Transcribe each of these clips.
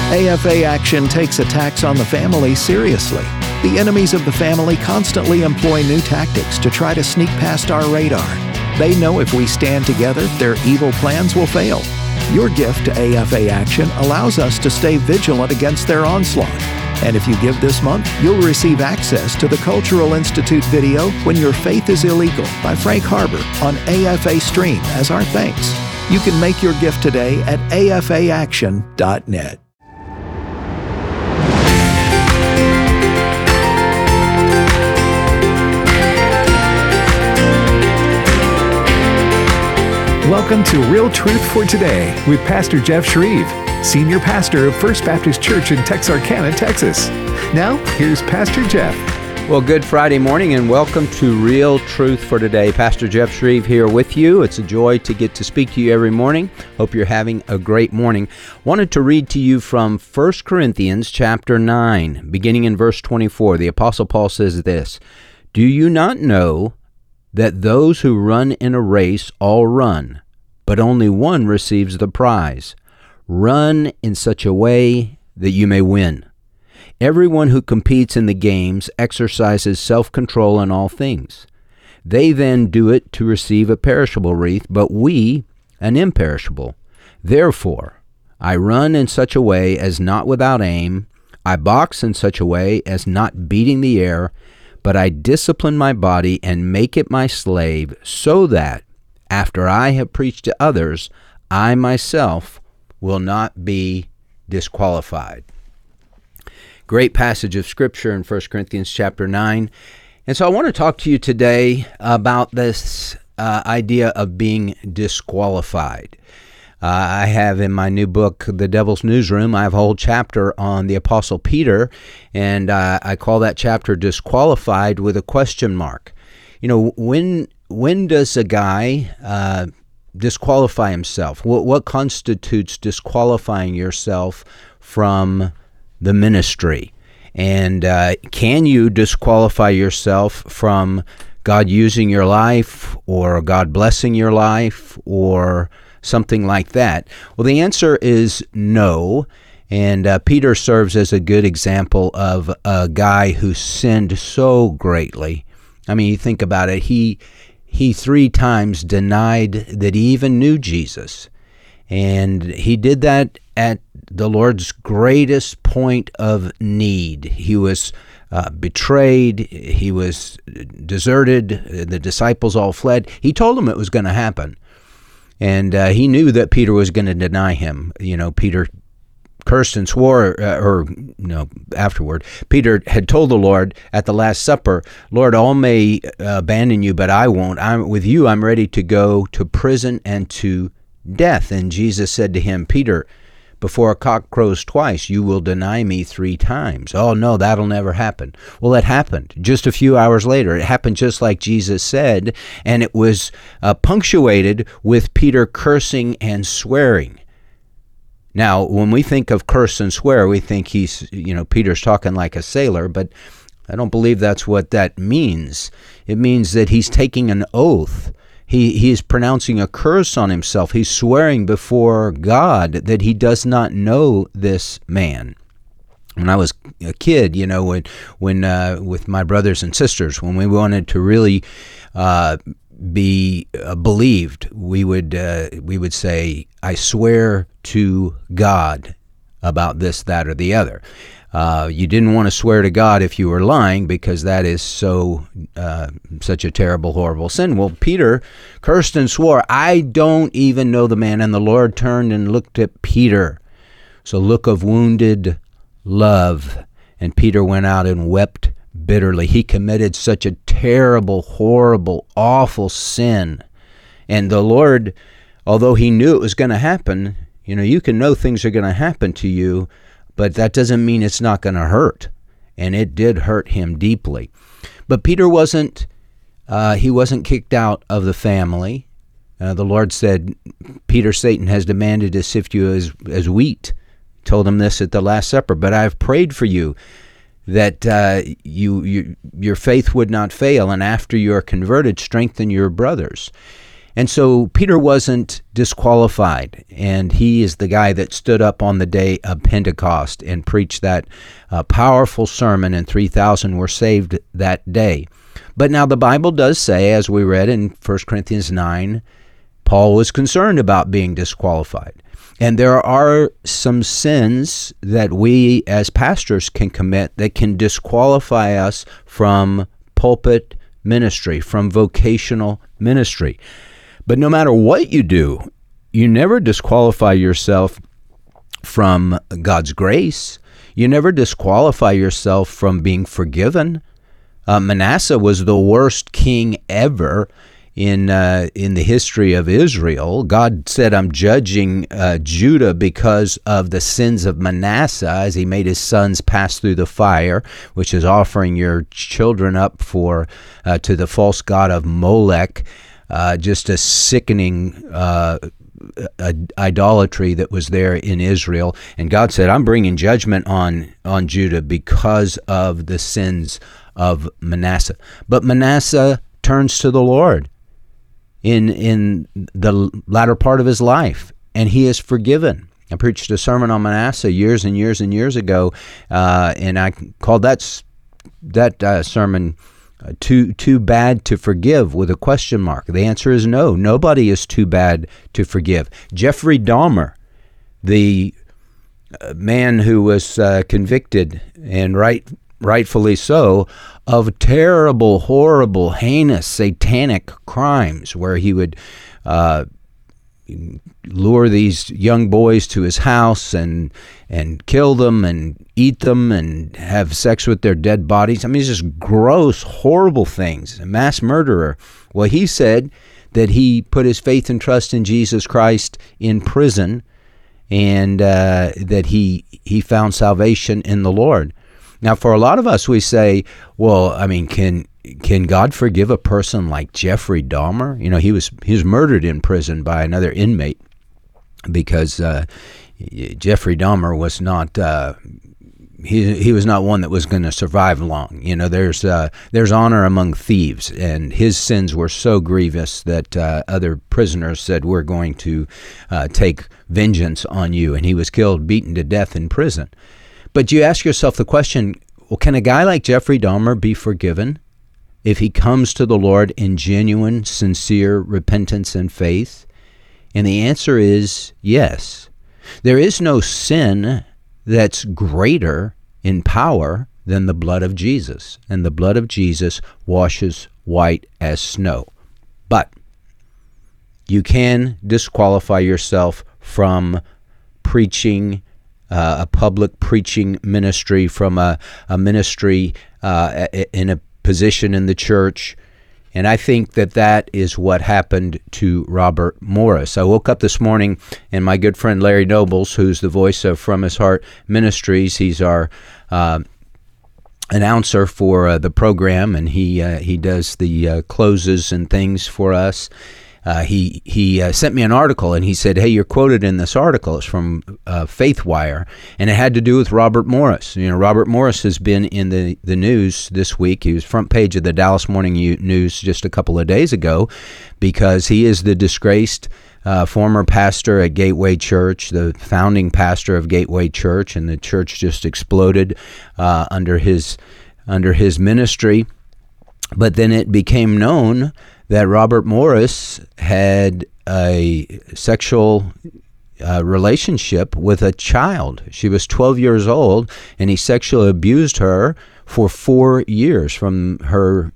AFA Action takes attacks on the family seriously. The enemies of the family constantly employ new tactics to try to sneak past our radar. They know if we stand together, their evil plans will fail. Your gift to AFA Action allows us to stay vigilant against their onslaught. And if you give this month, you'll receive access to the Cultural Institute video When Your Faith is Illegal by Frank Harbor on AFA Stream as our thanks. You can make your gift today at afaaction.net. Welcome to Real Truth for Today with Pastor Jeff Shreve, Senior Pastor of First Baptist Church in Texarkana, Texas. Now, here's Pastor Jeff. Well, good Friday morning and welcome to Real Truth for Today. Pastor Jeff Shreve here with you. It's a joy to get to speak to you every morning. Hope you're having a great morning. Wanted to read to you from 1 Corinthians chapter 9, beginning in verse 24. The Apostle Paul says this, "Do you not know that those who run in a race all run, but only one receives the prize? Run in such a way that you may win. Everyone who competes in the games exercises self-control in all things. They then do it to receive a perishable wreath, but we an imperishable. Therefore, I run in such a way as not without aim. I box in such a way as not beating the air, but I discipline my body and make it my slave, so that, after I have preached to others, I myself will not be disqualified." Great passage of Scripture in 1 Corinthians chapter 9. And so I want to talk to you today about this idea of being disqualified. I have in my new book, The Devil's Newsroom, I have a whole chapter on the Apostle Peter, and I call that chapter Disqualified with a question mark. You know, when does a guy disqualify himself? What constitutes disqualifying yourself from the ministry? And can you disqualify yourself from God using your life or God blessing your life or something like that? Well, the answer is no. And Peter serves as a good example of a guy who sinned so greatly. I mean, you think about it. He 3 times denied that he even knew Jesus. And he did that at the Lord's greatest point of need. He was betrayed. He was deserted. The disciples all fled. He told them it was going to happen. And he knew that Peter was going to deny him. You know, Peter cursed and swore, afterward. Peter had told the Lord at the Last Supper, "Lord, all may abandon you, but I won't. With you, I'm ready to go to prison and to death." And Jesus said to him, "Peter, before a cock crows twice, you will deny me 3 times. "Oh, no, that'll never happen." Well, it happened just a few hours later. It happened just like Jesus said, and it was punctuated with Peter cursing and swearing. Now, when we think of curse and swear, we think Peter's talking like a sailor, but I don't believe that's what that means. It means that he's taking an oath. He is pronouncing a curse on himself. He's swearing before God that he does not know this man. When I was a kid, when with my brothers and sisters, when we wanted to really be believed, we would say, "I swear to God about this, that, or the other." You didn't want to swear to God if you were lying, because that is such a terrible, horrible sin. Well, Peter cursed and swore, "I don't even know the man." And the Lord turned and looked at Peter. So look of wounded love. And Peter went out and wept bitterly. He committed such a terrible, horrible, awful sin. And the Lord, although he knew it was going to happen, you can know things are going to happen to you, but that doesn't mean it's not going to hurt. And it did hurt him deeply. But Peter wasn't kicked out of the family. The Lord said, "Peter, Satan has demanded to sift you as wheat." Told him this at the Last Supper. "But I have prayed for you that your faith would not fail, and after you are converted, strengthen your brothers." And so Peter wasn't disqualified, and he is the guy that stood up on the day of Pentecost and preached that powerful sermon, and 3,000 were saved that day. But now the Bible does say, as we read in 1 Corinthians 9, Paul was concerned about being disqualified. And there are some sins that we as pastors can commit that can disqualify us from pulpit ministry, from vocational ministry. But no matter what you do, you never disqualify yourself from God's grace. You never disqualify yourself from being forgiven. Manasseh was the worst king ever in the history of Israel. God said, I'm judging Judah because of the sins of Manasseh, as he made his sons pass through the fire, which is offering your children up for to the false god of Molech. Just a sickening idolatry that was there in Israel. And God said, I'm bringing judgment on Judah because of the sins of Manasseh. But Manasseh turns to the Lord in the latter part of his life, and he is forgiven. I preached a sermon on Manasseh years and years and years ago, and I called that sermon too bad to forgive, with a question mark. The answer is no. Nobody is too bad to forgive. Jeffrey Dahmer, the man who was convicted, and rightfully so, of terrible, horrible, heinous, satanic crimes, where he would lure these young boys to his house and kill them and eat them and have sex with their dead bodies. I mean, it's just gross, horrible things. A mass murderer. Well, he said that he put his faith and trust in Jesus Christ in prison, and that he found salvation in the Lord. Now, for a lot of us, we say, well, I mean, can God forgive a person like Jeffrey Dahmer? You know, he was murdered in prison by another inmate because Jeffrey Dahmer was not he was not one that was going to survive long. You know, there's honor among thieves, and his sins were so grievous that other prisoners said, we're going to take vengeance on you, and he was killed, beaten to death in prison. But you ask yourself the question, well, can a guy like Jeffrey Dahmer be forgiven if he comes to the Lord in genuine, sincere repentance and faith? And the answer is yes. There is no sin that's greater in power than the blood of Jesus, and the blood of Jesus washes white as snow. But you can disqualify yourself from preaching a public preaching ministry, from a ministry in a position in the church. And I think that is what happened to Robert Morris. I woke up this morning, and my good friend Larry Nobles, who's the voice of From His Heart Ministries, he's our announcer for the program, and he does the closes and things for us. He sent me an article, and he said, hey, you're quoted in this article. It's from FaithWire, and it had to do with Robert Morris. You know, Robert Morris has been in the news this week. He was front page of the Dallas Morning News just a couple of days ago because he is the disgraced former pastor at Gateway Church, the founding pastor of Gateway Church, and the church just exploded under his ministry. But then it became known that Robert Morris had a sexual relationship with a child. She was 12 years old, and he sexually abused her for 4 years, from her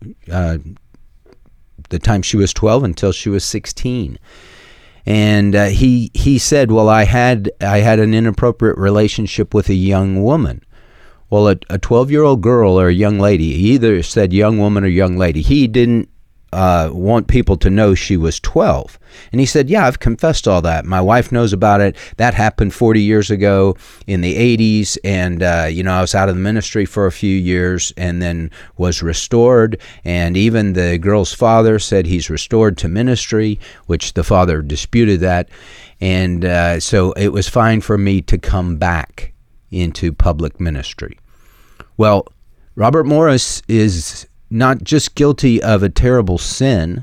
the time she was 12 until she was 16. And he said, well, I had an inappropriate relationship with a young woman. Well, a 12-year-old girl or a young lady, he either said young woman or young lady. He didn't want people to know she was 12. And he said, yeah, I've confessed all that. My wife knows about it. That happened 40 years ago in the 80s. And, I was out of the ministry for a few years and then was restored. And even the girl's father said he's restored to ministry, which the father disputed that. And so it was fine for me to come back into public ministry. Well, Robert Morris is not just guilty of a terrible sin,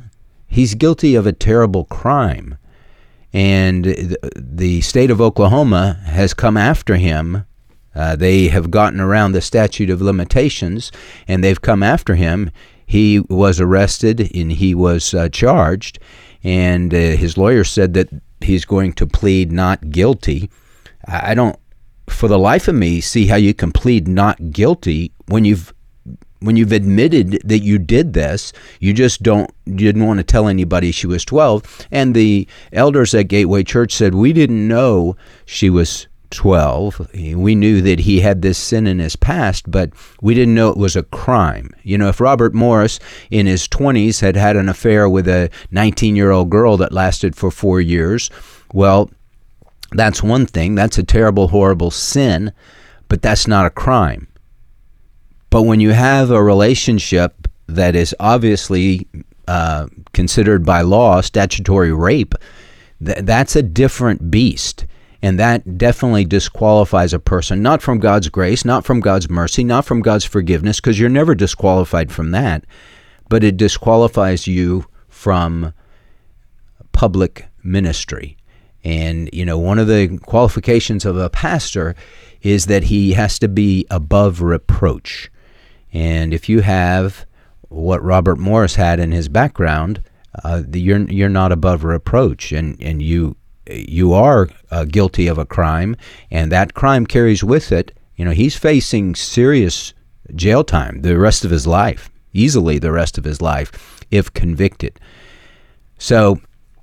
he's guilty of a terrible crime. And the state of Oklahoma has come after him. They have gotten around the statute of limitations, and they've come after him. He was arrested and he was charged, and his lawyer said that he's going to plead not guilty. I don't, for the life of me, see how you can plead not guilty when you've admitted that you did this. You just didn't want to tell anybody she was 12. And the elders at Gateway Church said, we didn't know she was 12. We knew that he had this sin in his past, but we didn't know it was a crime. You know, if Robert Morris in his 20s had an affair with a 19-year-old girl that lasted for 4 years, well, that's one thing. That's a terrible, horrible sin, but that's not a crime. But when you have a relationship that is obviously considered by law statutory rape, that's a different beast. And that definitely disqualifies a person, not from God's grace, not from God's mercy, not from God's forgiveness, because you're never disqualified from that, but it disqualifies you from public ministry. And, you know, one of the qualifications of a pastor is that he has to be above reproach. And if you have what Robert Morris had in his background, you're not above reproach, and you are guilty of a crime, and that crime carries with it, you know, he's facing serious jail time the rest of his life, easily the rest of his life, if convicted. So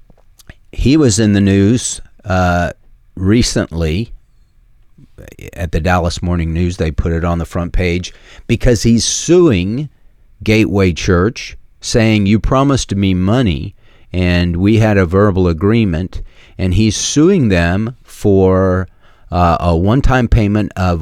he was in the news recently. At the Dallas Morning News, they put it on the front page because he's suing Gateway Church, saying, you promised me money and we had a verbal agreement, and he's suing them for a one-time payment of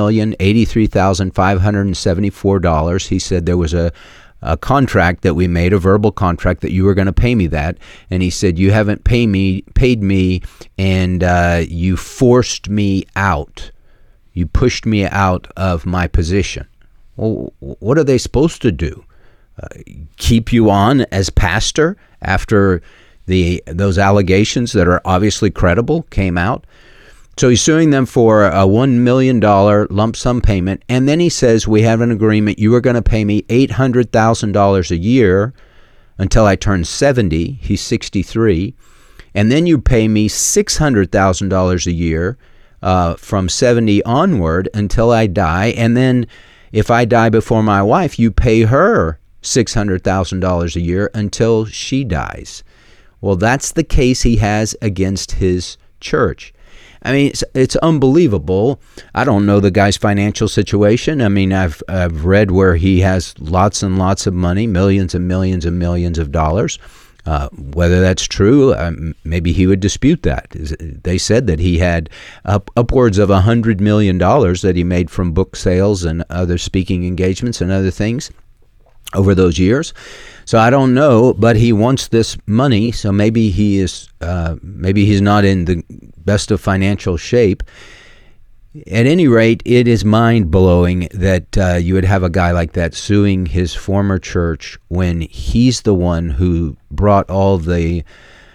$1,083,574. He said there was a contract that we made, a verbal contract, that you were going to pay me that, and he said you haven't paid me, and you forced me out. You pushed me out of my position. Well, what are they supposed to do? Keep you on as pastor after those allegations that are obviously credible came out? So he's suing them for a $1 million lump sum payment, and then he says, we have an agreement, you are going to pay me $800,000 a year until I turn 70, he's 63, and then you pay me $600,000 a year from 70 onward until I die, and then if I die before my wife, you pay her $600,000 a year until she dies. Well, that's the case he has against his church. I mean, it's unbelievable. I don't know the guy's financial situation. I mean, I've read where he has lots and lots of money, millions and millions and millions of dollars. Whether that's true, maybe he would dispute that. They said that he had upwards of $100 million that he made from book sales and other speaking engagements and other things over those years. So I don't know, but he wants this money, so maybe he's not in the best of financial shape. At any rate, it is mind-blowing that you would have a guy like that suing his former church when he's the one who brought all the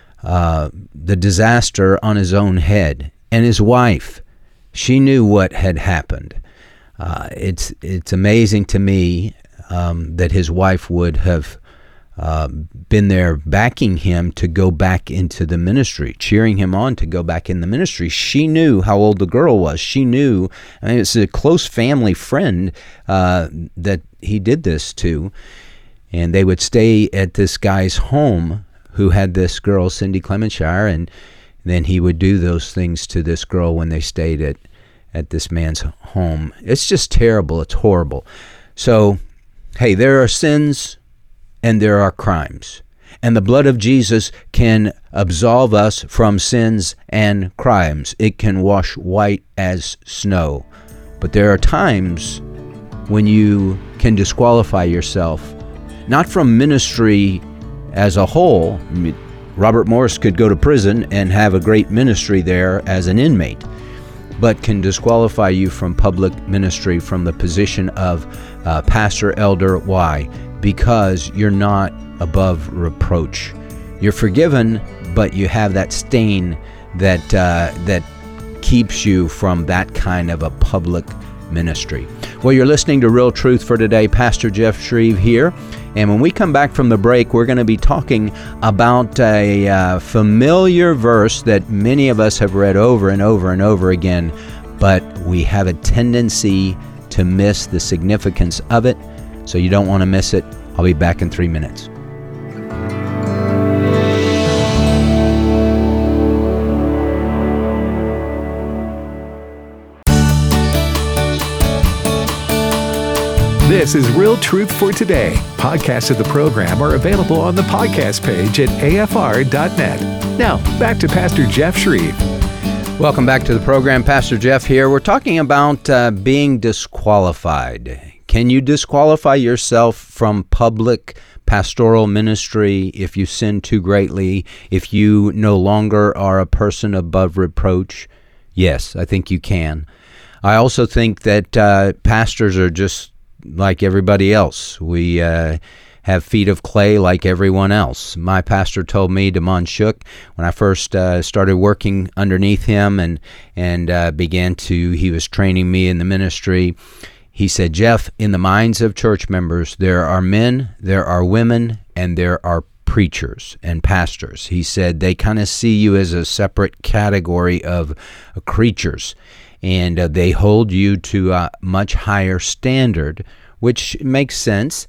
disaster on his own head. And his wife, she knew what had happened. It's amazing to me that his wife would have been there backing him to go back into the ministry, cheering him on to go back in the ministry. She knew how old the girl was. She knew, I mean, it's a close family friend that he did this to, and they would stay at this guy's home who had this girl, Cindy Clementshire, and then he would do those things to this girl when they stayed at this man's home. It's just terrible. It's horrible. So, hey, there are sins and there are crimes. And the blood of Jesus can absolve us from sins and crimes. It can wash white as snow. But there are times when you can disqualify yourself, not from ministry as a whole. I mean, Robert Morris could go to prison and have a great ministry there as an inmate, but can disqualify you from public ministry, from the position of pastor, elder. Why? because you're not above reproach. You're forgiven, but you have that stain that keeps you from that kind of a public ministry. Well, you're listening to Real Truth for Today. Pastor Jeff Shreve here. And when we come back from the break, we're going to be talking about a familiar verse that many of us have read over and over and over again, but we have a tendency to miss the significance of it. So you don't want to miss it. I'll be back in 3 minutes. This is Real Truth for Today. Podcasts of the program are available on the podcast page at afr.net. Now, back to Pastor Jeff Shreve. Welcome back to the program. Pastor Jeff here. We're talking about being disqualified. Can you disqualify yourself from public pastoral ministry if you sin too greatly, if you no longer are a person above reproach? Yes, I think you can. I also think that pastors are just like everybody else. We have feet of clay like everyone else. My pastor told me, Damon Shook, when I first started working underneath him and he was training me in the ministry. He said, Jeff, in the minds of church members, there are men, there are women, and there are preachers and pastors. He said they kind of see you as a separate category of creatures. And they hold you to a much higher standard, which makes sense.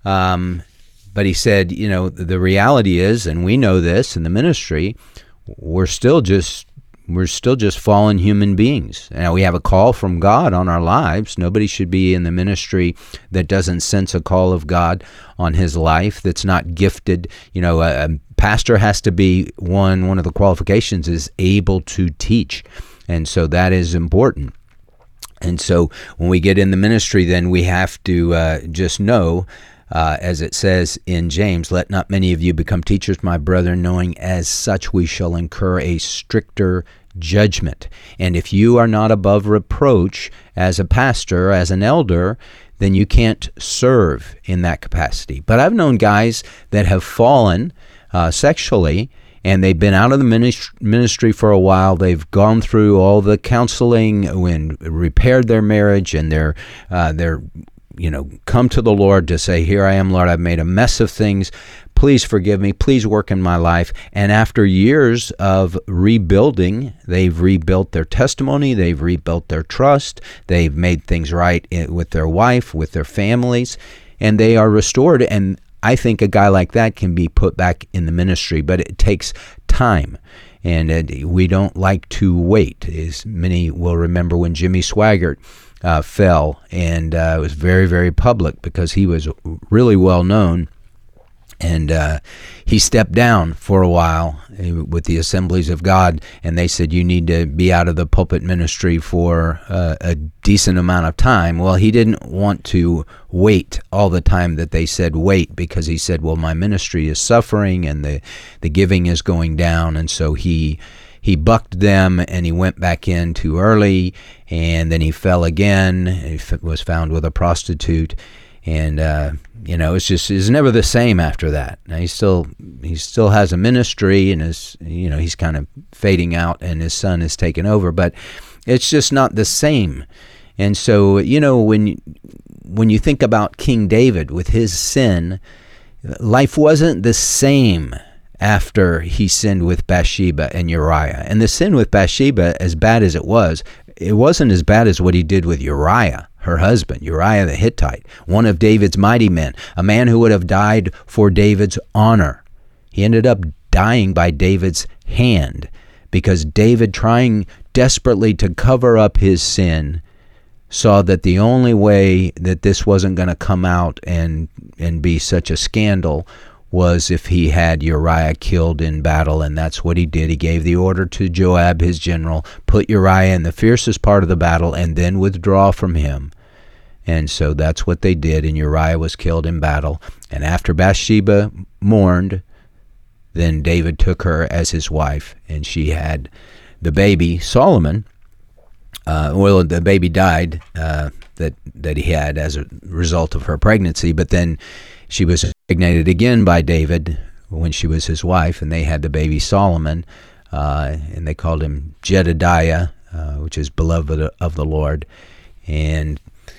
But he said, the reality is, and we know this in the ministry, we're still just fallen human beings. Now, we have a call from God on our lives. Nobody should be in the ministry that doesn't sense a call of God on his life, that's not gifted. A pastor has to be one of the qualifications is able to teach. And so that is important. And so when we get in the ministry, then we have to just know, as it says in James, let not many of you become teachers, my brethren, knowing as such we shall incur a stricter judgment. And if you are not above reproach as a pastor, as an elder, then you can't serve in that capacity. But I've known guys that have fallen sexually, and they've been out of the ministry for a while. They've gone through all the counseling and repaired their marriage, and they're come to the Lord to say, here I am, Lord, I've made a mess of things. Please forgive me. Please work in my life. And after years of rebuilding, they've rebuilt their testimony. They've rebuilt their trust. They've made things right with their wife, with their families, and they are restored. And I think a guy like that can be put back in the ministry, but it takes time. And we don't like to wait. As many will remember when Jimmy Swaggart fell, and it was very, very public because he was really well known. And he stepped down for a while with the Assemblies of God, and they said, you need to be out of the pulpit ministry for a decent amount of time. Well, he didn't want to wait all the time that they said wait, because he said, well, my ministry is suffering and the giving is going down. And so he bucked them, and he went back in too early, and then he fell again. He was found with a prostitute. And it's never the same after that. Now he still has a ministry, and he's kind of fading out, and his son is taken over, but it's just not the same. And so when you think about King David with his sin, life wasn't the same after he sinned with Bathsheba and Uriah. And the sin with Bathsheba, as bad as it wasn't as bad as what he did with Uriah, her husband, Uriah the Hittite, one of David's mighty men, a man who would have died for David's honor. He ended up dying by David's hand because David, trying desperately to cover up his sin, saw that the only way that this wasn't going to come out and be such a scandal was if he had Uriah killed in battle, and that's what he did. He gave the order to Joab, his general, put Uriah in the fiercest part of the battle and then withdraw from him. And so that's what they did, and Uriah was killed in battle. And after Bathsheba mourned, then David took her as his wife, and she had the baby, Solomon. The baby died that he had as a result of her pregnancy, but then She was impregnated again by David when she was his wife, and they had the baby Solomon, and they called him Jedediah, which is beloved of the Lord. And,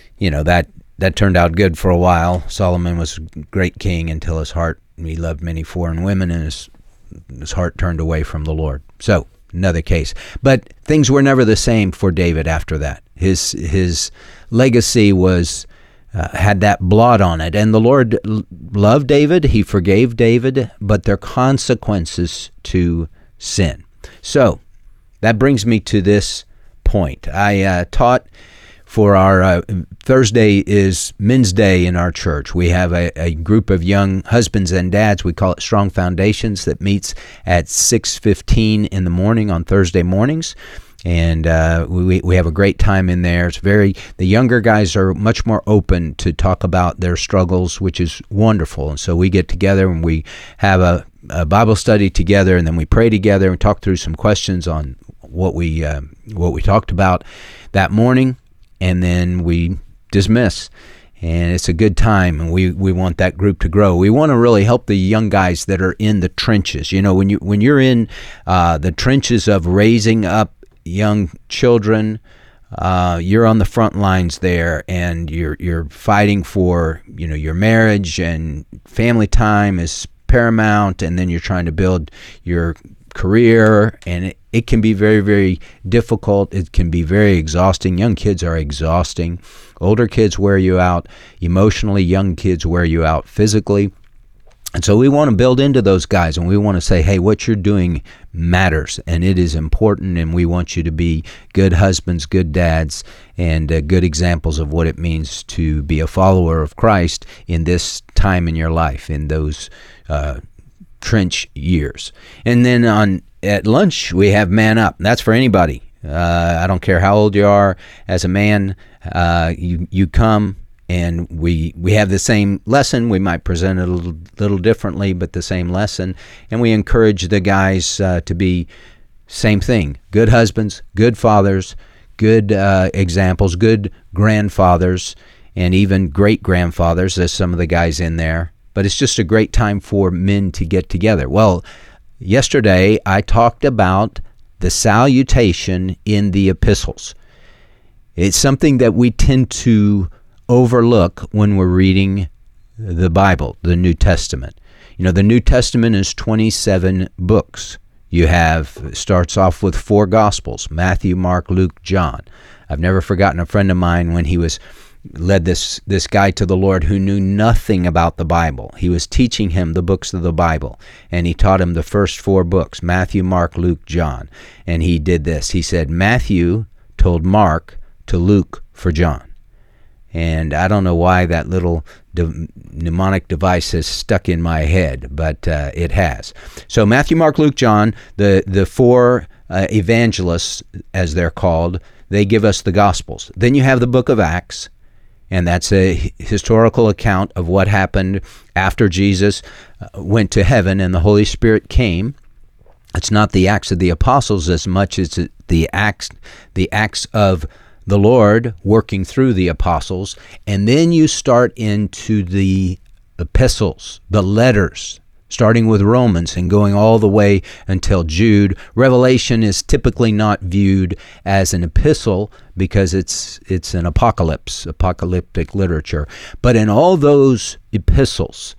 that turned out good for a while. Solomon was a great king until he loved many foreign women, and his heart turned away from the Lord. So, another case. But things were never the same for David after that. His legacy was had that blot on it. And the Lord loved David. He forgave David, but there are consequences to sin. So that brings me to this point. I taught for our Thursday is Men's Day in our church. We have a group of young husbands and dads. We call it Strong Foundations, that meets at 6:15 in the morning on Thursday mornings. And we have a great time in there. The younger guys are much more open to talk about their struggles, which is wonderful. And so we get together and we have a Bible study together, and then we pray together and talk through some questions on what we talked about that morning, and then we dismiss. And it's a good time, and we want that group to grow. We want to really help the young guys that are in the trenches. When you're in the trenches of raising up young children, you're on the front lines there, and you're fighting for your marriage, and family time is paramount, and then you're trying to build your career, and it can be very, very difficult. It can be very exhausting. Young kids are exhausting. Older kids wear you out emotionally. Young kids wear you out physically. And so we want to build into those guys, and we want to say, hey, what you're doing matters, and it is important, and we want you to be good husbands, good dads, and good examples of what it means to be a follower of Christ in this time in your life, in those trench years. And then at lunch, we have Man Up. That's for anybody. I don't care how old you are. As a man, you come, and we have the same lesson. We might present it a little differently, but the same lesson. And we encourage the guys to be same thing. Good husbands, good fathers, good examples, good grandfathers, and even great-grandfathers. There's some of the guys in there. But it's just a great time for men to get together. Well, yesterday I talked about the salutation in the epistles. It's something that we tend to overlook when we're reading the Bible, the New Testament. The New Testament is 27 books. Starts off with 4 Gospels: Matthew, Mark, Luke, John. I've never forgotten a friend of mine when he led this guy to the Lord who knew nothing about the Bible. He was teaching him the books of the Bible, and he taught him the first 4 books: Matthew, Mark, Luke, John. And he did this. He said, Matthew told Mark to Luke for John. And I don't know why that little mnemonic device has stuck in my head, but it has. So Matthew, Mark, Luke, John, the 4 evangelists, as they're called, they give us the Gospels. Then you have the book of Acts, and that's a historical account of what happened after Jesus went to heaven and the Holy Spirit came. It's not the Acts of the Apostles as much as the acts of the Lord working through the apostles. And then you start into the epistles, the letters, starting with Romans and going all the way until Jude. Revelation is typically not viewed as an epistle because it's an apocalyptic literature. But in all those epistles,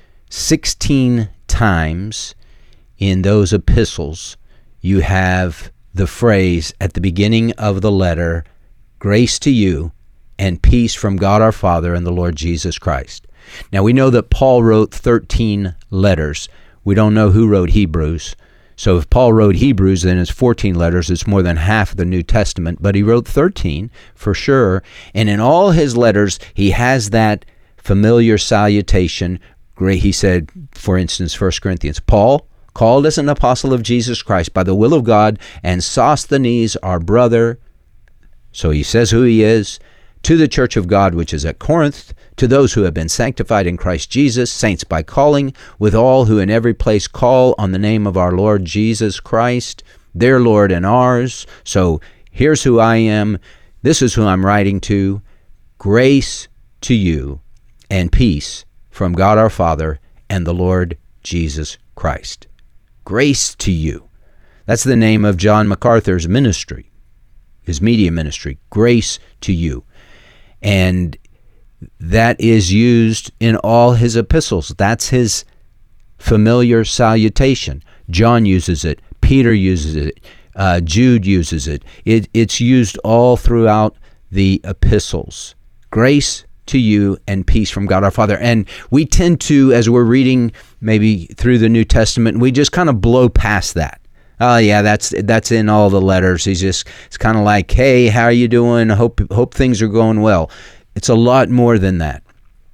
16 times in those epistles, you have the phrase at the beginning of the letter, grace to you and peace from God our Father and the Lord Jesus Christ. Now, we know that Paul wrote 13 letters. We don't know who wrote Hebrews. So if Paul wrote Hebrews, then it's 14 letters. It's more than half of the New Testament. But he wrote 13 for sure. And in all his letters, he has that familiar salutation. He said, for instance, 1 Corinthians, Paul, called as an apostle of Jesus Christ by the will of God, and Sosthenes, our brother. So he says who he is. To the church of God which is at Corinth, to those who have been sanctified in Christ Jesus, saints by calling, with all who in every place call on the name of our Lord Jesus Christ, their Lord and ours. So here's who I am. This is who I'm writing to. Grace to you and peace from God our Father and the Lord Jesus Christ. Grace to you. That's the name of John MacArthur's ministry, his media ministry. Grace to you. And that is used in all his epistles. That's his familiar salutation. John uses it. Peter uses it. Jude uses it. It's used all throughout the epistles. Grace to you and peace from God our Father. And we tend to, as we're reading maybe through the New Testament, we just kind of blow past that. Oh yeah, that's in all the letters. It's kind of like, hey, how are you doing? Hope things are going well. It's a lot more than that,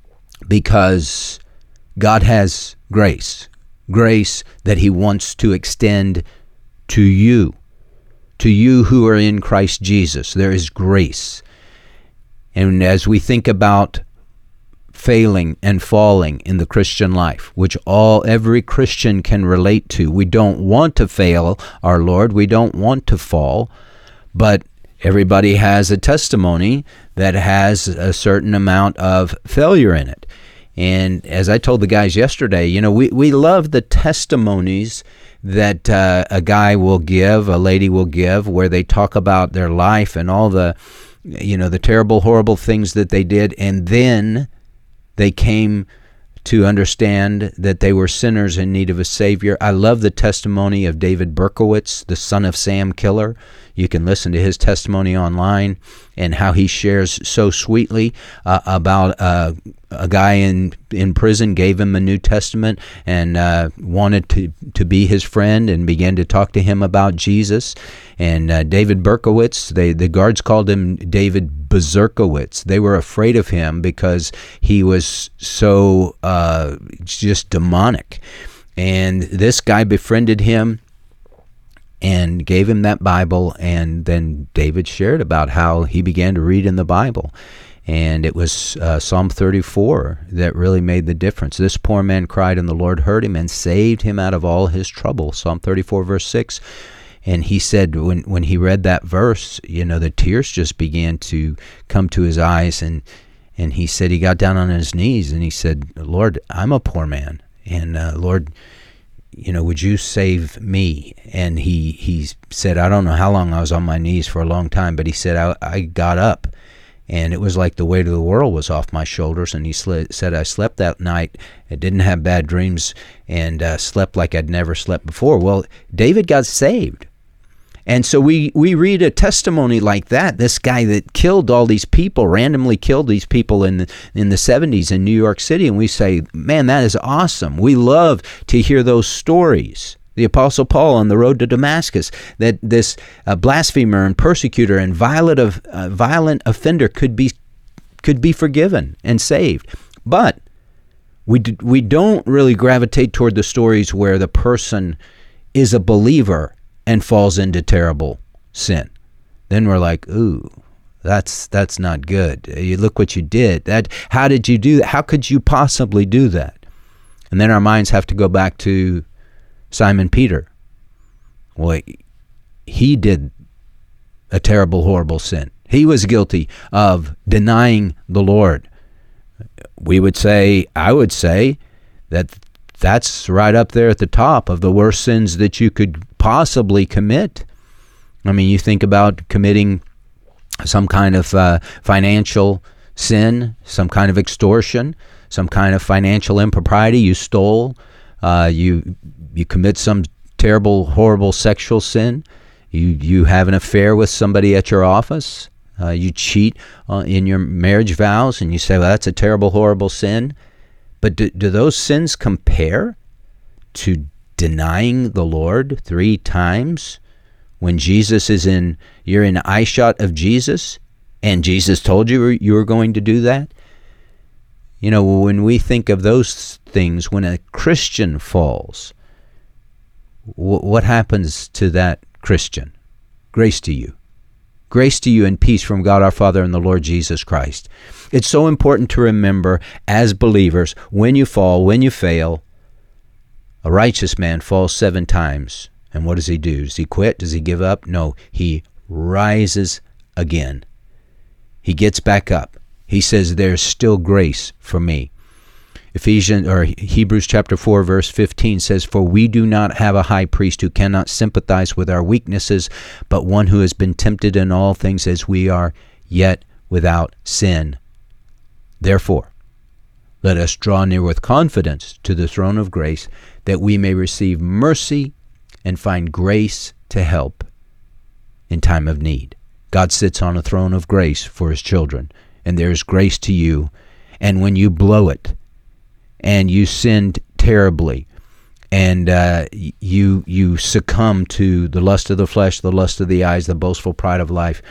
because God has grace that he wants to extend to you who are in Christ Jesus. There is grace. And as we think about failing and falling in the Christian life, which every Christian can relate to, we don't want to fail our Lord. We don't want to fall, but everybody has a testimony that has a certain amount of failure in it. And as I told the guys yesterday, we love the testimonies that a guy will give, a lady will give, where they talk about their life and all the terrible, horrible things that they did, and then they came to understand that they were sinners in need of a Savior. I love the testimony of David Berkowitz, the son of Sam Killer. You can listen to his testimony online and how he shares so sweetly about a guy in prison gave him a New Testament and wanted to be his friend and began to talk to him about Jesus. And David Berkowitz, the guards called him David Berserkowitz. They were afraid of him because he was so just demonic. And this guy befriended him and gave him that Bible, and then David shared about how he began to read in the Bible. And it was Psalm 34 that really made the difference. This poor man cried, and the Lord heard him and saved him out of all his trouble. Psalm 34, verse 6. And he said when he read that verse, the tears just began to come to his eyes. And he said he got down on his knees and he said, Lord, I'm a poor man. And Lord, would you save me? And he said, I don't know how long I was on my knees, for a long time, but he said, I got up. And it was like the weight of the world was off my shoulders. And he said, I slept that night. I didn't have bad dreams and slept like I'd never slept before. Well, David got saved. And so we read a testimony like that. This guy that killed all these people, randomly killed these people in the 70s in New York City. And we say, man, that is awesome. We love to hear those stories. The Apostle Paul on the road to Damascus, that this blasphemer and persecutor and violent offender could be forgiven and saved. But we don't really gravitate toward the stories where the person is a believer and falls into terrible sin. Then we're like, ooh, that's not good. You look what you did. How did you do that? How could you possibly do that? And then our minds have to go back to Simon Peter. Well, he did a terrible, horrible sin. He was guilty of denying the Lord. I would say that's right up there at the top of the worst sins that you could possibly commit. I mean, you think about committing some kind of financial sin, some kind of extortion, some kind of financial impropriety. You stole, you commit some terrible, horrible sexual sin. You have an affair with somebody at your office. You cheat in your marriage vows, and you say, well, that's a terrible, horrible sin. But do those sins compare to denying the Lord 3 times when you're in eyeshot of Jesus, and Jesus told you were going to do that? When we think of those things, when a Christian falls, what happens to that Christian? Grace to you. Grace to you and peace from God our Father and the Lord Jesus Christ. It's so important to remember as believers, when you fall, when you fail, a righteous man falls 7 times. And what does he do? Does he quit? Does he give up? No, he rises again. He gets back up. He says, there's still grace for me. Hebrews chapter 4, verse 15 says, "For we do not have a high priest who cannot sympathize with our weaknesses, but one who has been tempted in all things as we are, yet without sin. Therefore, let us draw near with confidence to the throne of grace, that we may receive mercy and find grace to help in time of need." God sits on a throne of grace for his children, and there is grace to you. And when you blow it, and you sinned terribly, and you succumb to the lust of the flesh, the lust of the eyes, the boastful pride of life,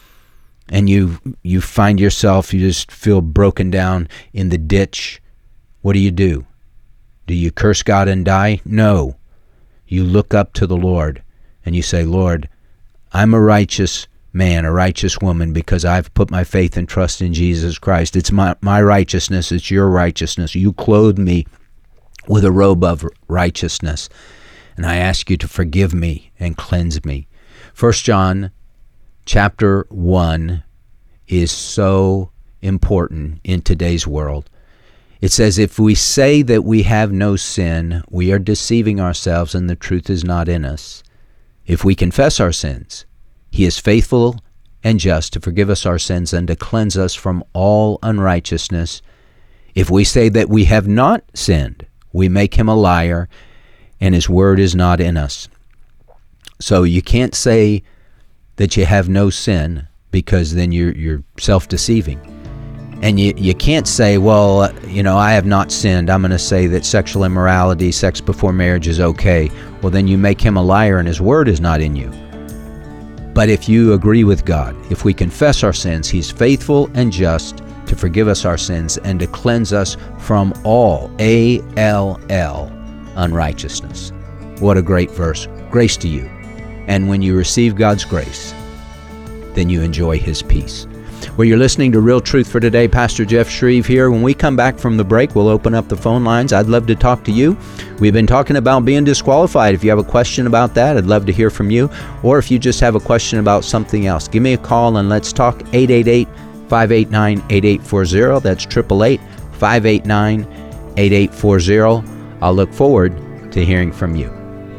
and you find yourself, you just feel broken down in the ditch, what do? Do you curse God and die? No. You look up to the Lord, and you say, "Lord, I'm a righteous man, a righteous woman, because I've put my faith and trust in Jesus Christ. It's my righteousness, it's your righteousness. You clothed me with a robe of righteousness, and I ask you to forgive me and cleanse me." 1 John chapter 1 is so important in today's world. It says, "If we say that we have no sin, we are deceiving ourselves, and the truth is not in us. If we confess our sins, he is faithful and just to forgive us our sins and to cleanse us from all unrighteousness. If we say that we have not sinned, we make him a liar, and his word is not in us." So you can't say that you have no sin, because then you're self-deceiving. And you can't say, "Well, I have not sinned. I'm going to say that sexual immorality, sex before marriage is okay." Well, then you make him a liar, and his word is not in you. But if you agree with God, if we confess our sins, he's faithful and just to forgive us our sins and to cleanse us from all, A-L-L, unrighteousness. What a great verse. Grace to you. And when you receive God's grace, then you enjoy his peace. Well, you're listening to Real Truth for Today. Pastor Jeff Shreve here. When we come back from the break, we'll open up the phone lines. I'd love to talk to you. We've been talking about being disqualified. If you have a question about that, I'd love to hear from you. Or if you just have a question about something else, give me a call and let's talk. 888-589-8840. That's 888-589-8840. I'll look forward to hearing from you.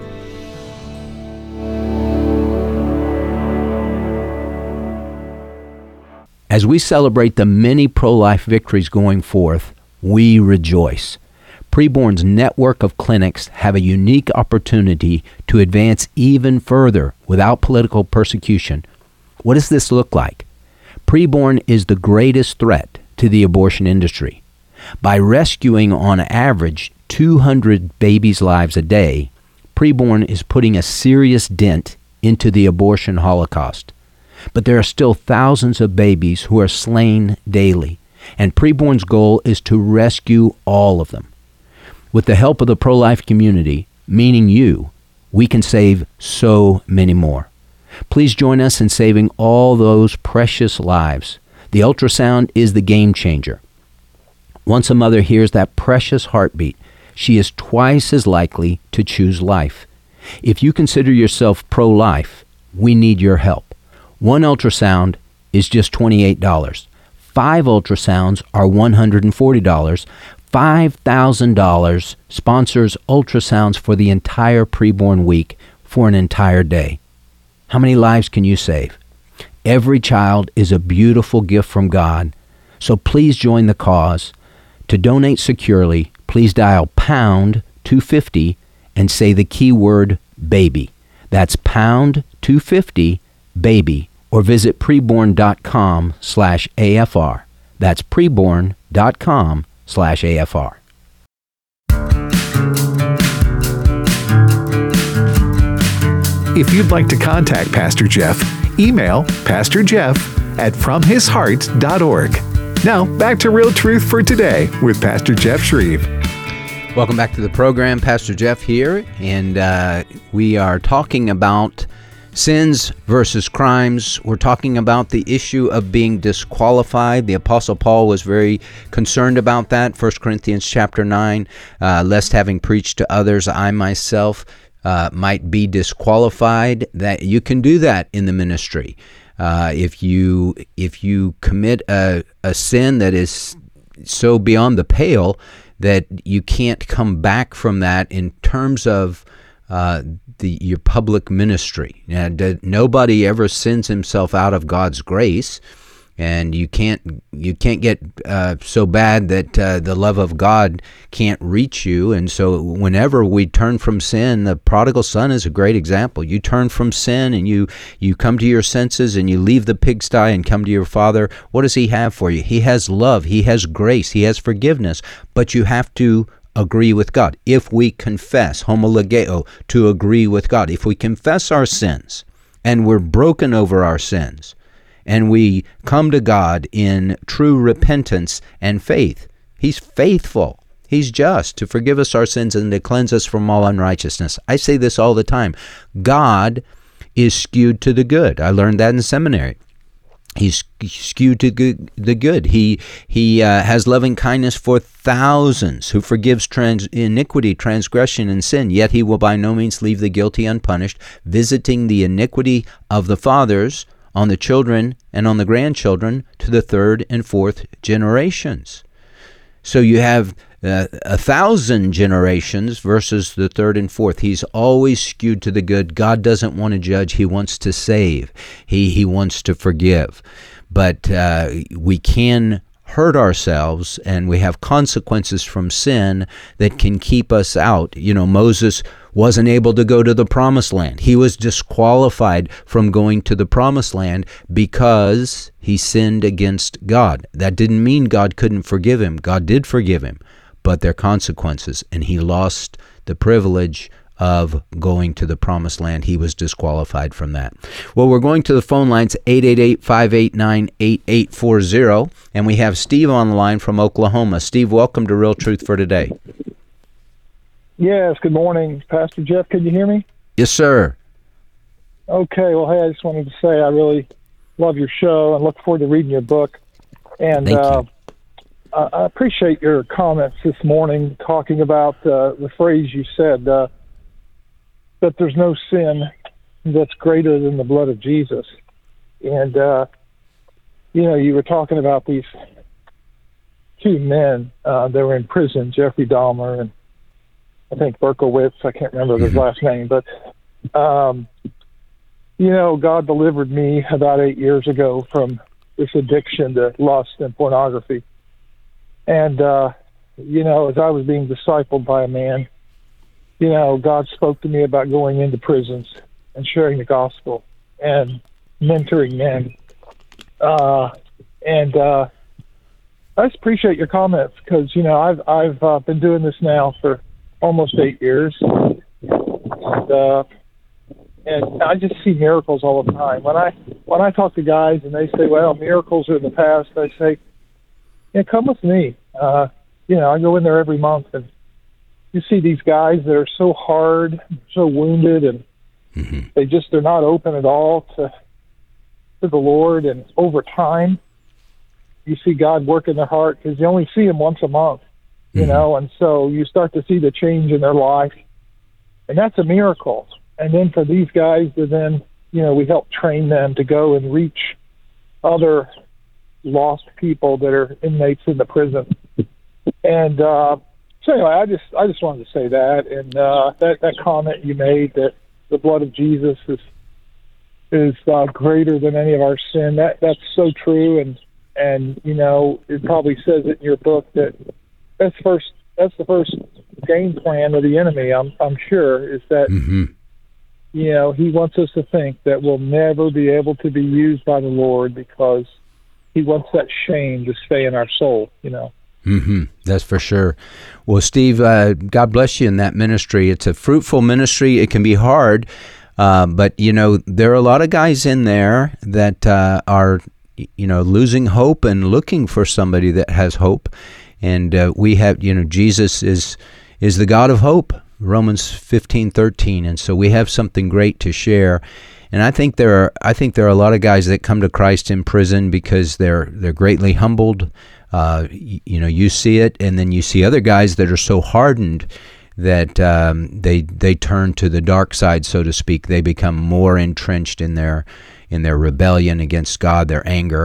As we celebrate the many pro-life victories going forth, we rejoice. Preborn's network of clinics have a unique opportunity to advance even further without political persecution. What does this look like? Preborn is the greatest threat to the abortion industry. By rescuing on average 200 babies' lives a day, Preborn is putting a serious dent into the abortion holocaust. But there are still thousands of babies who are slain daily, and Preborn's goal is to rescue all of them. With the help of the pro-life community, meaning you, we can save so many more. Please join us in saving all those precious lives. The ultrasound is the game changer. Once a mother hears that precious heartbeat, she is twice as likely to choose life. If you consider yourself pro-life, we need your help. One ultrasound is just $28. 5 ultrasounds are $140. $5,000 sponsors ultrasounds for the entire preborn week for an entire day. How many lives can you save? Every child is a beautiful gift from God, so please join the cause. To donate securely, please dial pound 250 and say the keyword baby. That's pound 250 baby, or visit preborn.com/AFR. That's preborn.com/AFR. If you'd like to contact Pastor Jeff, email pastorjeff@fromhisheart.org. Now, back to Real Truth for Today with Pastor Jeff Shreve. Welcome back to the program. Pastor Jeff here, and we are talking about sins versus crimes. We're talking about the issue of being disqualified. The Apostle Paul was very concerned about that. 1 Corinthians chapter 9, lest having preached to others, I myself might be disqualified. That you can do that in the ministry. If you commit a sin that is so beyond the pale that you can't come back from that in terms of your public ministry. Nobody ever sins himself out of God's grace, and you can't get so bad that the love of God can't reach you. And so whenever we turn from sin, the prodigal son is a great example. You turn from sin and you come to your senses and you leave the pigsty and come to your Father. What does he have for you? He has love, he has grace, he has forgiveness, but you have to agree with God. If we confess, homologeo, to agree with God, if we confess our sins and we're broken over our sins, and we come to God in true repentance and faith, he's faithful, he's just to forgive us our sins and to cleanse us from all unrighteousness. I say this all the time. God is skewed to the good. I learned that in seminary. He's skewed to the good. He has loving kindness for thousands, who forgives iniquity, transgression, and sin. Yet he will by no means leave the guilty unpunished, visiting the iniquity of the fathers on the children and on the grandchildren to the third and fourth generations. So you have 1,000 generations versus the third and fourth. He's always skewed to the good. God doesn't want to judge. He wants to save. He wants to forgive. But we can hurt ourselves, and we have consequences from sin that can keep us out. Moses wasn't able to go to the promised land. He was disqualified from going to the promised land because he sinned against God. That didn't mean God couldn't forgive him. God did forgive him, but there are consequences, and he lost the privilege of going to the promised land. He was disqualified from that. Well, we're going to the phone lines, 888-589-8840, and we have Steve on the line from Oklahoma. Steve, welcome to Real Truth for Today. Yes, good morning, Pastor Jeff. Can you hear me? Yes, sir. Okay, well, hey, I just wanted to say I really love your show and look forward to reading your book. And Thank you. I appreciate your comments this morning talking about the phrase you said, that there's no sin that's greater than the blood of Jesus. And, you were talking about these two men that were in prison, Jeffrey Dahmer and I think Berkowitz. I can't remember his last name. But, God delivered me about 8 years ago from this addiction to lust and pornography. And, as I was being discipled by a man, God spoke to me about going into prisons and sharing the gospel and mentoring men. I just appreciate your comments because, I've been doing this now for almost 8 years. And I just see miracles all the time. When I talk to guys and they say, well, miracles are in the past, I say, come with me. I go in there every month, and you see these guys that are so hard, so wounded, and they're not open at all to the Lord. And over time, you see God work in their heart because you only see Him once a month, and so you start to see the change in their life, and that's a miracle. And then for these guys to then, we help train them to go and reach other lost people that are inmates in the prison. And so anyway, I just wanted to say that, and that comment you made that the blood of Jesus is greater than any of our sin. That's so true, and it probably says it in your book that that's the first game plan of the enemy. I'm sure is that he wants us to think that we'll never be able to be used by the Lord because he wants that shame to stay in our soul. That's for sure. Well, Steve, God bless you in that ministry. It's a fruitful ministry. It can be hard, but there are a lot of guys in there that are losing hope and looking for somebody that has hope. And we have, Jesus is the God of hope, Romans 15:13, and so we have something great to share. And I think there are a lot of guys that come to Christ in prison because they're greatly humbled. You see it, and then you see other guys that are so hardened that they turn to the dark side, so to speak. They become more entrenched in their rebellion against God, their anger,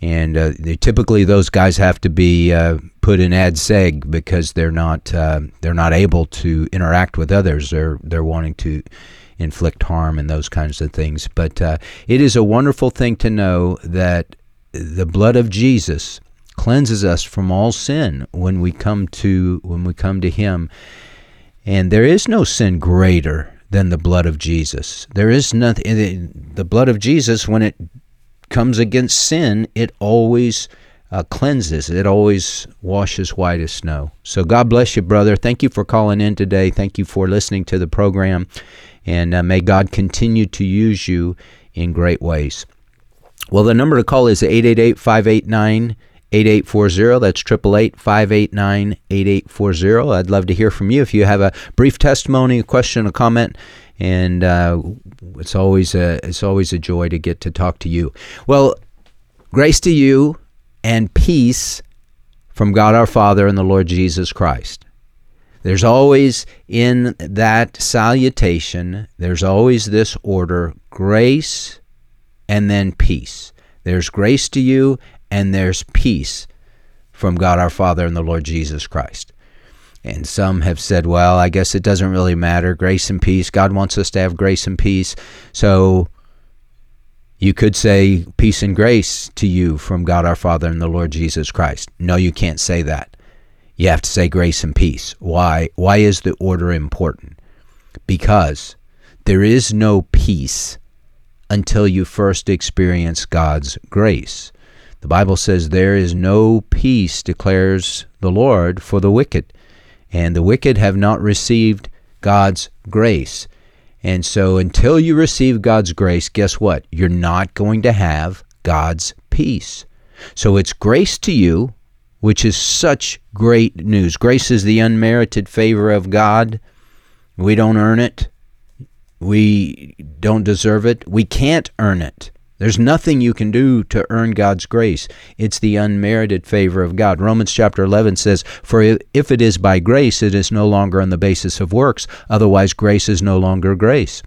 And typically those guys have to be put in ad seg because they're not able to interact with others. They're wanting to inflict harm and those kinds of things. But it is a wonderful thing to know that the blood of Jesus cleanses us from all sin when we come to Him. And there is no sin greater than the blood of Jesus. There is nothing. The blood of Jesus, when it comes against sin, it always cleanses. It always washes white as snow. So God bless you, brother. Thank you for calling in today. Thank you for listening to the program. And may God continue to use you in great ways. Well, the number to call is 888-589-8840. That's 888-589-8840. I'd love to hear from you if you have a brief testimony, a question, a comment. And it's always a joy to get to talk to you. Well, grace to you and peace from God our Father and the Lord Jesus Christ. There's always in that salutation, there's always this order: grace and then peace. There's grace to you and there's peace from God our Father and the Lord Jesus Christ. And some have said, well, I guess it doesn't really matter. Grace and peace. God wants us to have grace and peace. So you could say peace and grace to you from God our Father and the Lord Jesus Christ. No, you can't say that. You have to say grace and peace. Why? Why is the order important? Because there is no peace until you first experience God's grace. The Bible says there is no peace, declares the Lord, for the wicked. And the wicked have not received God's grace. And so until you receive God's grace, guess what? You're not going to have God's peace. So it's grace to you, which is such great news. Grace is the unmerited favor of God. We don't earn it. We don't deserve it. We can't earn it. There's nothing you can do to earn God's grace. It's the unmerited favor of God. Romans chapter 11 says, for if it is by grace, it is no longer on the basis of works. Otherwise, grace is no longer grace.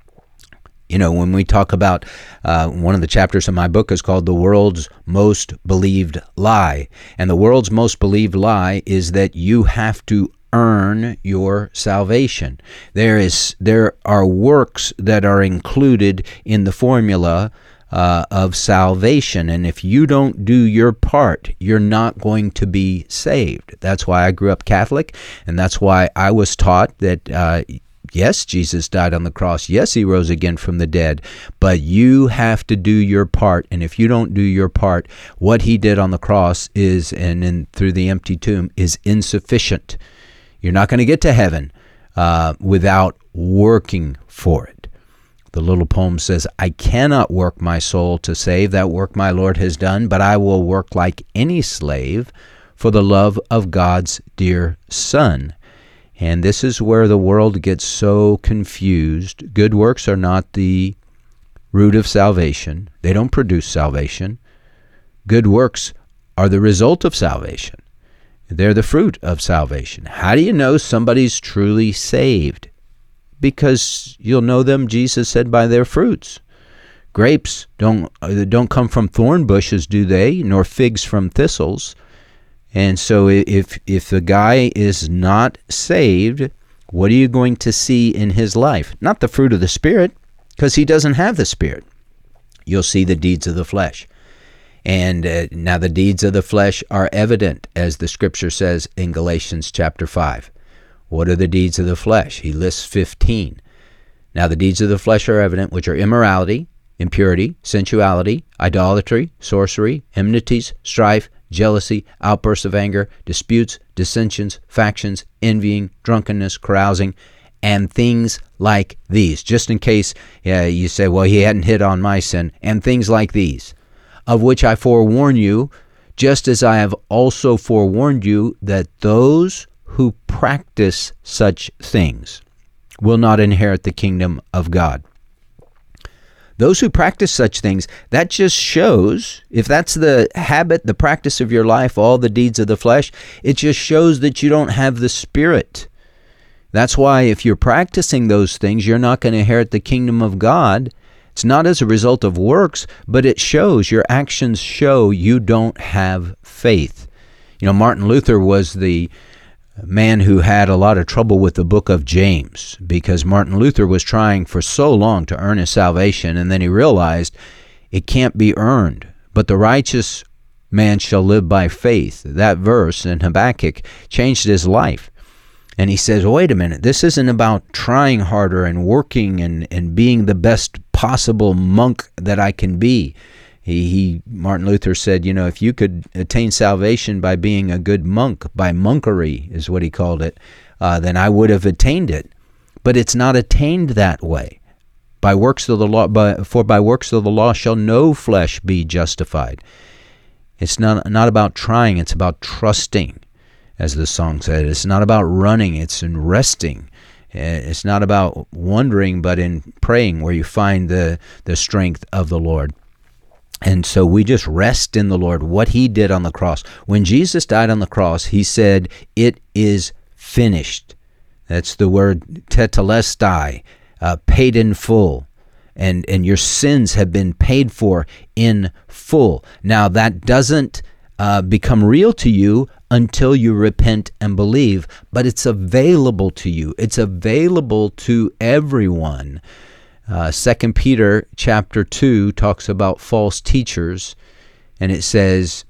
You know, when we talk about, one of the chapters of my book is called The World's Most Believed Lie. And the world's most believed lie is that you have to earn your salvation. There are works that are included in the formula of salvation. And if you don't do your part, you're not going to be saved. That's why I grew up Catholic, and that's why I was taught that, yes, Jesus died on the cross. Yes, he rose again from the dead. But you have to do your part. And if you don't do your part, what he did on the cross is, and through the empty tomb, is insufficient. You're not going to get to heaven without working for it. The little poem says, I cannot work my soul to save, that work my Lord has done, but I will work like any slave for the love of God's dear Son. And this is where the world gets so confused. Good works are not the root of salvation. They don't produce salvation. Good works are the result of salvation. They're the fruit of salvation. How do you know somebody's truly saved? Because you'll know them, Jesus said, by their fruits. Grapes don't come from thorn bushes, do they? Nor figs from thistles. And so if the guy is not saved, what are you going to see in his life? Not the fruit of the Spirit, because he doesn't have the Spirit. You'll see the deeds of the flesh. And now the deeds of the flesh are evident, as the Scripture says in Galatians chapter 5. What are the deeds of the flesh? He lists 15. Now the deeds of the flesh are evident, which are immorality, impurity, sensuality, idolatry, sorcery, enmities, strife, jealousy, outbursts of anger, disputes, dissensions, factions, envying, drunkenness, carousing, and things like these. Just in case you say, well, he hadn't hit on my sin. And things like these, of which I forewarn you, just as I have also forewarned you, that those who practice such things will not inherit the kingdom of God. Those who practice such things, that just shows, if that's the habit, the practice of your life, all the deeds of the flesh, it just shows that you don't have the Spirit. That's why if you're practicing those things, you're not going to inherit the kingdom of God. It's not as a result of works, but it shows, your actions show you don't have faith. Martin Luther was the man who had a lot of trouble with the book of James, because Martin Luther was trying for so long to earn his salvation, and then he realized it can't be earned, but the righteous man shall live by faith. That verse in Habakkuk changed his life. And he says, wait a minute, this isn't about trying harder and working and being the best possible monk that I can be. Martin Luther said, if you could attain salvation by being a good monk, by monkery is what he called it, then I would have attained it. But it's not attained that way. By works of the law, for by works of the law shall no flesh be justified. It's not about trying, it's about trusting, as the song said. It's not about running, it's in resting. It's not about wondering, but in praying, where you find the strength of the Lord. And so we just rest in the Lord, what he did on the cross. When Jesus died on the cross, he said, it is finished. That's the word tetelestai, paid in full. And your sins have been paid for in full. Now, that doesn't become real to you until you repent and believe, but it's available to you. It's available to everyone. 2 Peter chapter 2 talks about false teachers, and it says,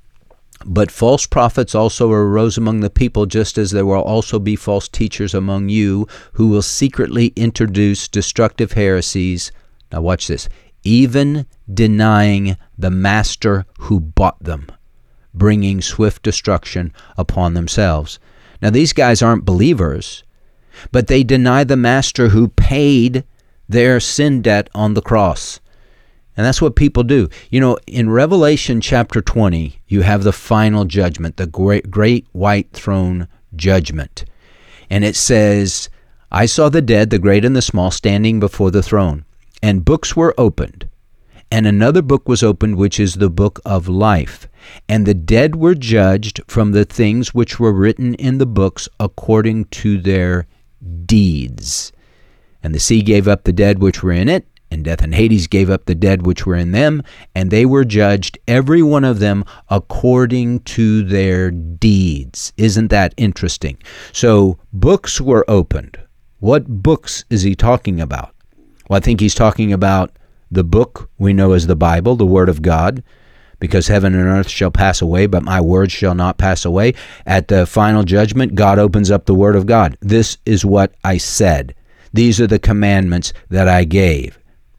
but false prophets also arose among the people, just as there will also be false teachers among you, who will secretly introduce destructive heresies. Now watch this. Even denying the master who bought them, bringing swift destruction upon themselves. Now these guys aren't believers, but they deny the master who paid their sin debt on the cross. And that's what people do. In Revelation chapter 20, you have the final judgment, the great white throne judgment. And it says, I saw the dead, the great and the small, standing before the throne. And books were opened, and another book was opened, which is the book of life. And the dead were judged from the things which were written in the books according to their deeds. And the sea gave up the dead which were in it, and death and Hades gave up the dead which were in them, and they were judged, every one of them, according to their deeds. Isn't that interesting? So books were opened. What books is he talking about? Well, I think he's talking about the book we know as the Bible, the Word of God, because heaven and earth shall pass away, but my words shall not pass away. At the final judgment, God opens up the Word of God. This is what I said. These are the commandments that I gave.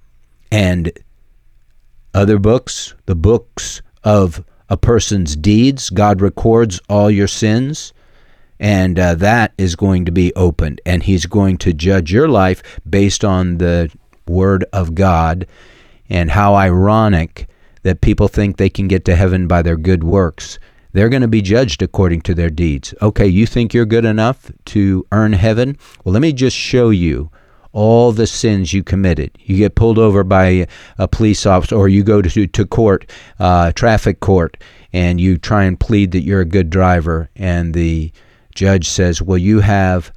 And other books, the books of a person's deeds, God records all your sins. And that is going to be opened, and he's going to judge your life based on the Word of God. And how ironic that people think they can get to heaven by their good works. They're going to be judged according to their deeds. Okay, you think you're good enough to earn heaven? Well, let me just show you all the sins you committed. You get pulled over by a police officer, or you go to court, traffic court, and you try and plead that you're a good driver, and the judge says, well, you have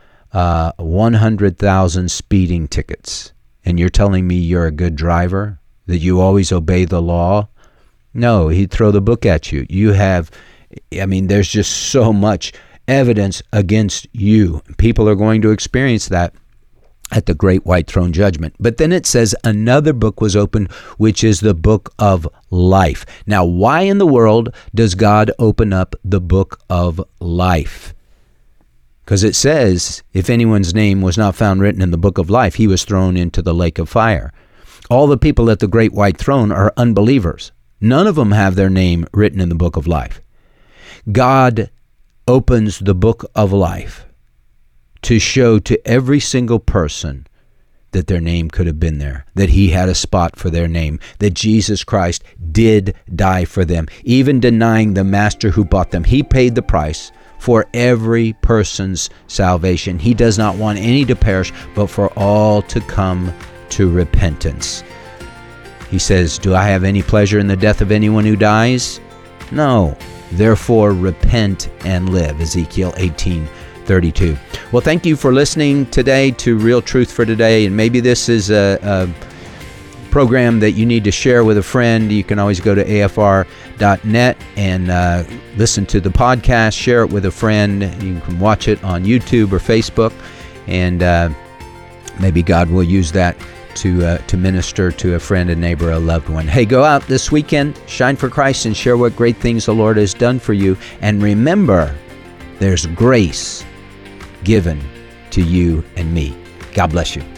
100,000 speeding tickets, and you're telling me you're a good driver, that you always obey the law? No, he'd throw the book at you. There's just so much evidence against you. People are going to experience that at the great white throne judgment. But then it says another book was opened, which is the book of life. Now, why in the world does God open up the book of life? Because it says, if anyone's name was not found written in the book of life, he was thrown into the lake of fire. All the people at the great white throne are unbelievers. None of them have their name written in the book of life. God opens the book of life to show to every single person that their name could have been there, that he had a spot for their name, that Jesus Christ did die for them, even denying the master who bought them. He paid the price for every person's salvation. He does not want any to perish, but for all to come to repentance. He says, do I have any pleasure in the death of anyone who dies? No. Therefore, repent and live. Ezekiel 18:32. Well, thank you for listening today to Real Truth for Today. And maybe this is program that you need to share with a friend, you can always go to afr.net and listen to the podcast, share it with a friend. You can watch it on YouTube or Facebook, and maybe God will use that to minister to a friend, a neighbor, a loved one. Hey, go out this weekend, shine for Christ, and share what great things the Lord has done for you. And remember, there's grace given to you and me. God bless you.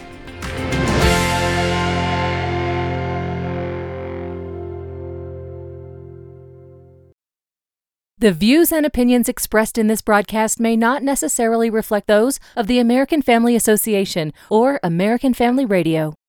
The views and opinions expressed in this broadcast may not necessarily reflect those of the American Family Association or American Family Radio.